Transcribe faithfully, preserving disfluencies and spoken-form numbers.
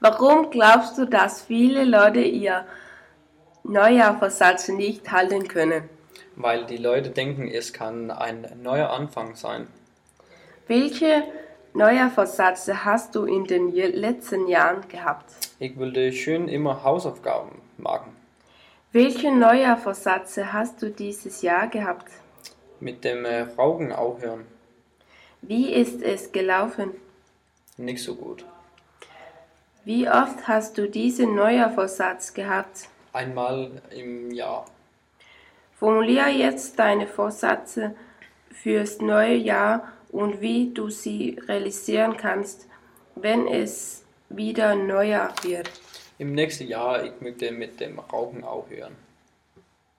Warum glaubst du, dass viele Leute ihr Neujahrsvorsatz nicht halten können? Weil die Leute denken, es kann ein neuer Anfang sein. Welche Neujahrsvorsätze hast du in den je- letzten Jahren gehabt? Ich würde schön immer Hausaufgaben machen. Welche Neujahrsvorsätze hast du dieses Jahr gehabt? Mit dem äh, Rauchen aufhören. Wie ist es gelaufen? Nicht so gut. Wie oft hast du diesen Neujahrsvorsatz gehabt? Einmal im Jahr. Formuliere jetzt deine Vorsätze fürs neue Jahr und wie du sie realisieren kannst, wenn es wieder Neujahr wird. Im nächsten Jahr, ich möchte mit dem Rauchen aufhören.